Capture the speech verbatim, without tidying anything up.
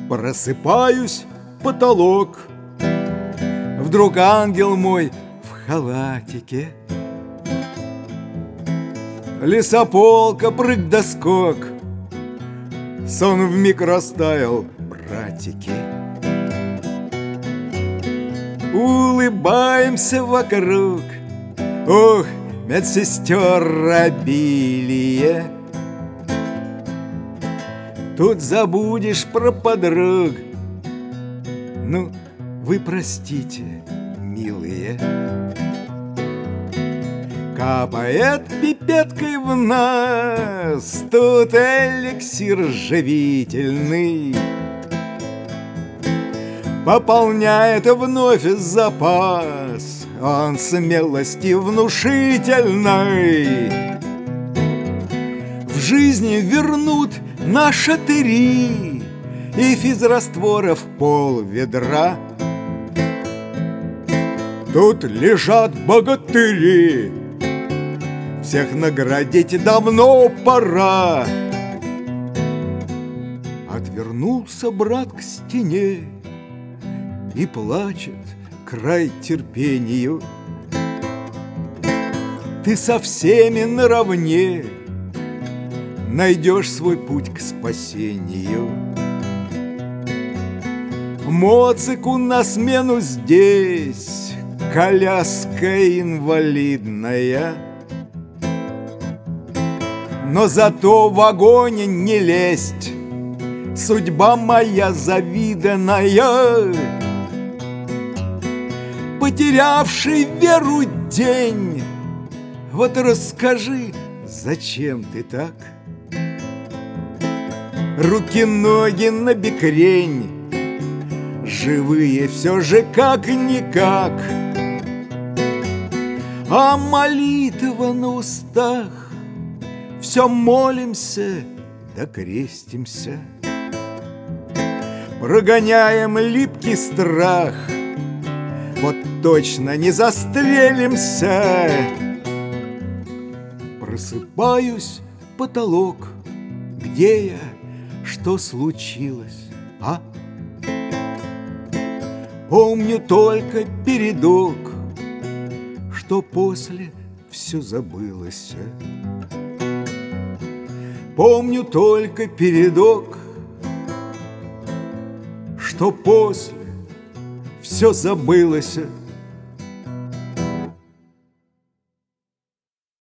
Просыпаюсь, потолок. Вдруг ангел мой в халатике. Лесополка, прыг да скок. Сон вмиг растаял, братики. Улыбаемся вокруг. Ух, медсестер обилие. Тут забудешь про подруг. Ну, вы простите, милые. Капает пипеткой в нас тут эликсир живительный. Пополняет вновь запас он смелости внушительной. В жизни вернут на шатыри и физрастворов пол ведра. Тут лежат богатыри, всех наградить давно пора. Отвернулся брат к стене и плачет край терпению. Ты со всеми наравне найдешь свой путь к спасению. Моцику на смену здесь коляска инвалидная. Но зато в огонь не лезть, судьба моя завиданная. Потерявший веру день, вот расскажи, зачем ты так? Руки-ноги набекрень, живые все же как-никак. А молитва на устах, все молимся да крестимся. Прогоняем липкий страх, вот точно не застрелимся. Просыпаюсь, потолок, где я, что случилось, а? Помню только передок, что после все забылось. Помню только передок, что после все забылось.